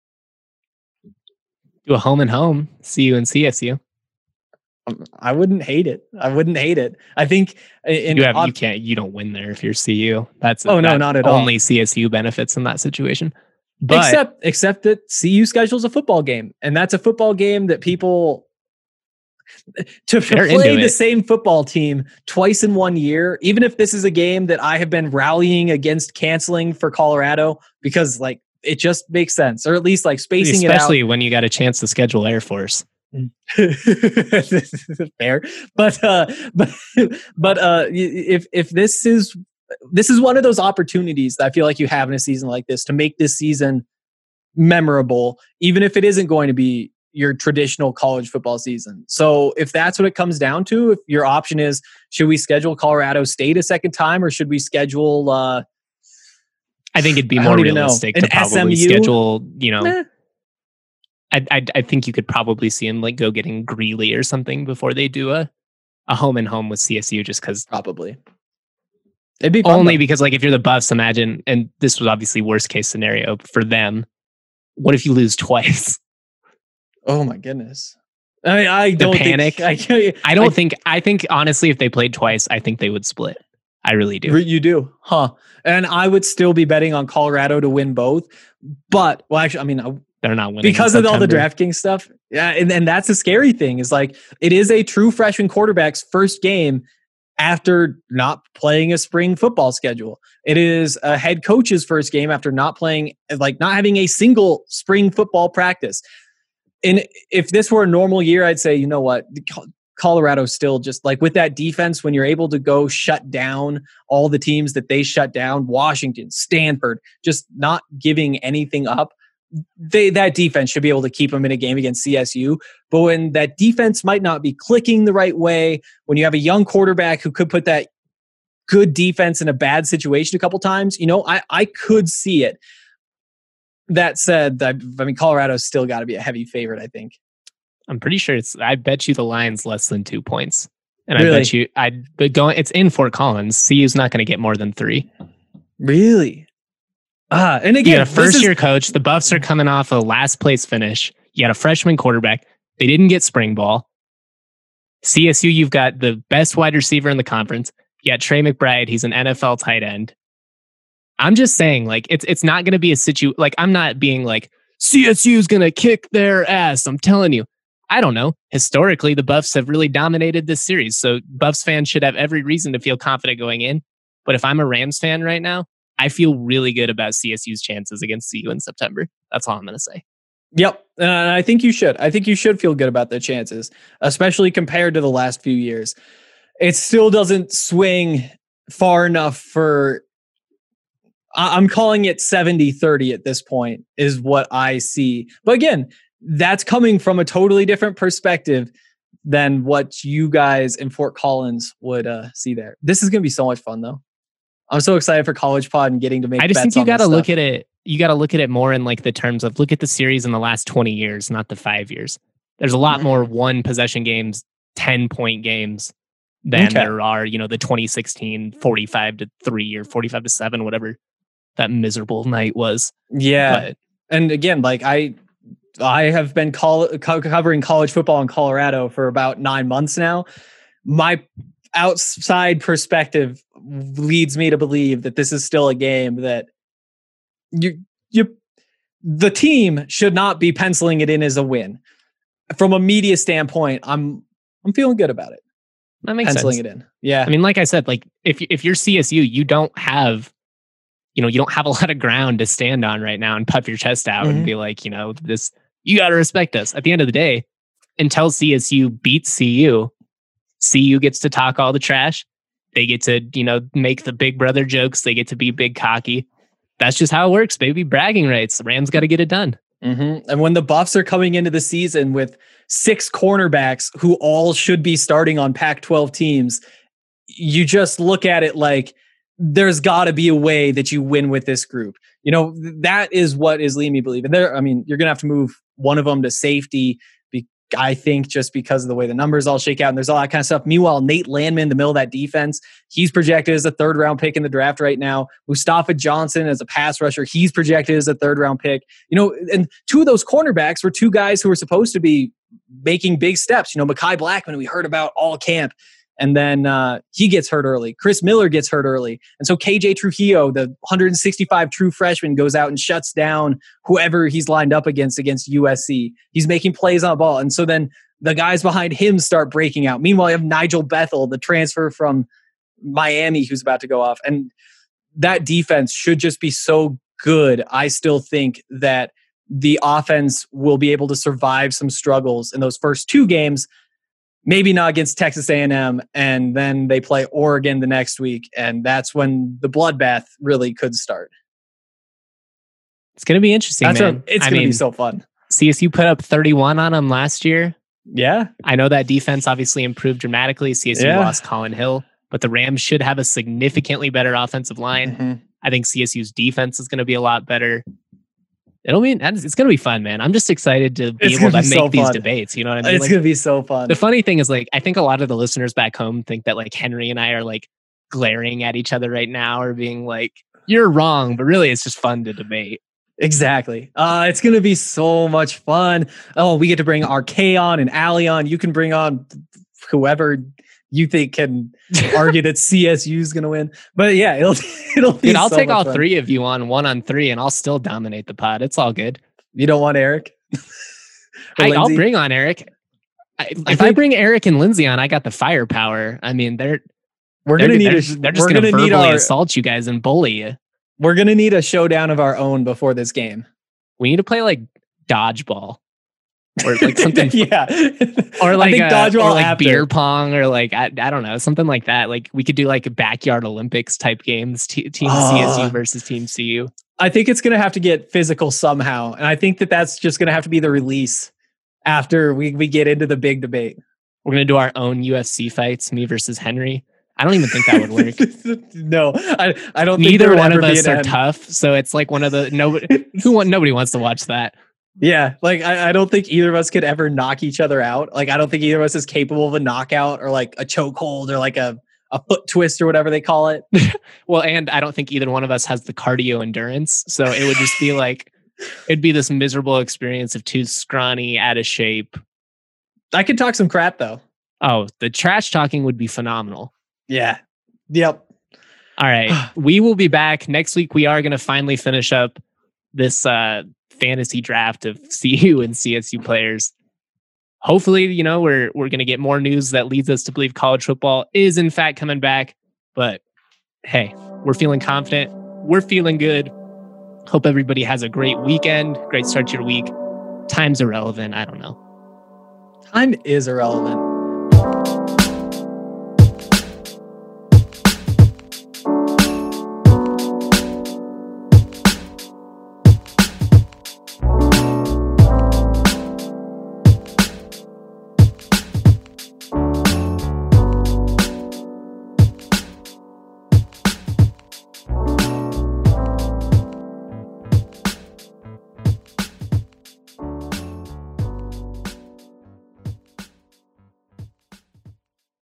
Do a home and home, C U and C S U. I wouldn't hate it. I wouldn't hate it. I think in you have odd, you can't you don't win there if you're C U. That's oh no, that not at all. Only C S U benefits in that situation. But except except that C U schedules a football game, and that's a football game that people to play the same football team twice in one year. Even if this is a game that I have been rallying against canceling for Colorado, because like it just makes sense, or at least like spacing especially it out. Especially when you got a chance to schedule Air Force. Fair, but uh, but but uh, if if this is this is one of those opportunities that I feel like you have in a season like this to make this season memorable, even if it isn't going to be your traditional college football season. So if that's what it comes down to, if your option is, should we schedule Colorado State a second time, or should we schedule? Uh, I think it'd be more realistic to probably S M U? Schedule, you know. Nah. I, I I think you could probably see him like go getting Greeley or something before they do a, a home and home with C S U, just because probably it'd be fun, only though. Because like if you're the Buffs, imagine, and this was obviously worst case scenario for them. What if you lose twice? Oh my goodness! I mean, I the don't panic. Think, I, I don't I, think. I think honestly, if they played twice, I think they would split. I really do. You do, huh? And I would still be betting on Colorado to win both. But well, actually, I mean. I, They're not winning because of all the DraftKings stuff. Yeah. And, and that's the scary thing is like, it is a true freshman quarterback's first game after not playing a spring football schedule. It is a head coach's first game after not playing, like not having a single spring football practice. And if this were a normal year, I'd say, you know what, Colorado still just like with that defense, when you're able to go shut down all the teams that they shut down, Washington, Stanford, just not giving anything up. They that defense should be able to keep them in a game against C S U. But when that defense might not be clicking the right way, when you have a young quarterback who could put that good defense in a bad situation a couple times, you know, I, I could see it. That said, I, I mean, Colorado's still got to be a heavy favorite, I think. I'm pretty sure it's, I bet you the line's less than two points. And really? I bet you, I but going, it's in Fort Collins. C U's not going to get more than three. Really? Ah, and again, you got a first year coach. The Buffs are coming off a last place finish. You got a freshman quarterback. They didn't get spring ball. C S U, you've got the best wide receiver in the conference. You got Trey McBride. He's an N F L tight end. I'm just saying, like, it's it's not going to be a situ. Like, I'm not being like C S U is going to kick their ass. I'm telling you. I don't know. Historically, the Buffs have really dominated this series. So Buffs fans should have every reason to feel confident going in. But if I'm a Rams fan right now, I feel really good about C S U's chances against C U in September. That's all I'm going to say. Yep. And uh, I think you should. I think you should feel good about their chances, especially compared to the last few years. It still doesn't swing far enough for I'm calling it seventy thirty at this point is what I see. But again, that's coming from a totally different perspective than what you guys in Fort Collins would uh, see there. This is going to be so much fun though. I'm so excited for College Pod and getting to make I just bets think you got to look at it. You got to look at it more in like the terms of look at the series in the last twenty years, not the five years. There's a lot mm-hmm. more one possession games, ten point games than okay. there are, you know, the twenty sixteen forty-five to three or forty-five to seven, whatever that miserable night was. Yeah. But, and again, like I, I have been call, co- covering college football in Colorado for about nine months now. My outside perspective leads me to believe that this is still a game that you, you, the team should not be penciling it in as a win. From a media standpoint, I'm, I'm feeling good about it. That makes penciling sense. it in. Yeah. I mean, like I said, like if if you're C S U, you don't have, you know, you don't have a lot of ground to stand on right now and puff your chest out mm-hmm. and be like, you know, this, you got to respect us. At the end of the day, until C S U beats C U, C U gets to talk all the trash. They get to, you know, make the big brother jokes. They get to be big cocky. That's just how it works, baby. Bragging rights. The Rams got to get it done. Mm-hmm. And when the Buffs are coming into the season with six cornerbacks who all should be starting on Pac twelve teams, you just look at it like there's got to be a way that you win with this group. You know, that is what is leading me to believe. And there, I mean, you're going to have to move one of them to safety, be, I think, just because of the way the numbers all shake out. And there's all that kind of stuff. Meanwhile, Nate Landman, the middle of that defense, he's projected as a third round pick in the draft right now. Mustafa Johnson as a pass rusher, he's projected as a third round pick. You know, and two of those cornerbacks were two guys who were supposed to be making big steps. You know, Mekhi Blackman, we heard about all camp. And then uh, he gets hurt early. Chris Miller gets hurt early. And so K J Trujillo, the one hundred sixty-five true freshman, goes out and shuts down whoever he's lined up against against U S C. He's making plays on the ball. And so then the guys behind him start breaking out. Meanwhile, you have Nigel Bethel, the transfer from Miami, who's about to go off. And that defense should just be so good. I still think that the offense will be able to survive some struggles in those first two games. Maybe not against Texas A and M, and then they play Oregon the next week, and that's when the bloodbath really could start. It's going to be interesting, that's man. A, it's going to be so fun. C S U put up thirty-one on them last year. Yeah. I know that defense obviously improved dramatically. C S U yeah. lost Colin Hill, but the Rams should have a significantly better offensive line. Mm-hmm. I think C S U's defense is going to be a lot better. It'll be, it's going to be fun, man. I'm just excited to be it's able to make so these debates. You know what I mean? It's like, going to be so fun. The funny thing is, like, I think a lot of the listeners back home think that like Henry and I are like glaring at each other right now or being like, you're wrong, but really it's just fun to debate. Exactly. Uh, it's going to be so much fun. Oh, we get to bring R K on and Allie on. You can bring on whoever you think can argue that C S U is going to win. But yeah, it'll it'll be Dude, I'll so take all fun. three of you on one on three and I'll still dominate the pod. It's all good. You don't want Eric? I, I'll bring on Eric. I, if I, think, I bring Eric and Lindsay on, I got the firepower. I mean, they're we're they're, gonna need they're, a, they're just going to verbally our, assault you guys and bully you. We're gonna need a showdown of our own before this game. We need to play like dodgeball. Or like something, yeah, or like, I think a, dodgeball, or like after. beer pong, or like I, I don't know, something like that. Like we could do like backyard Olympics type games, t- team uh, C S U versus team C U. I think it's going to have to get physical somehow, and I think that that's just going to have to be the release after we we get into the big debate. We're going to do our own U F C fights, me versus Henry. I don't even think that would work. no, I I don't. Neither think one of us are end. tough, so it's like one of the nobody who want nobody wants to watch that. Yeah, like I, I don't think either of us could ever knock each other out. Like I don't think either of us is capable of a knockout or like a chokehold or like a, a foot twist or whatever they call it. Well, and I don't think either one of us has the cardio endurance. So it would just be like, it'd be this miserable experience of two scrawny, out of shape. I could talk some crap though. Oh, the trash talking would be phenomenal. Yeah. Yep. All right. We will be back next week. We are going to finally finish up this, uh, fantasy draft of C U and C S U players. Hopefully, you know, we're we're going to get more news that leads us to believe college football is in fact coming back. But hey, we're feeling confident. We're feeling good. Hope everybody has a great weekend. Great start to your week. Time's irrelevant. I don't know. Time is irrelevant.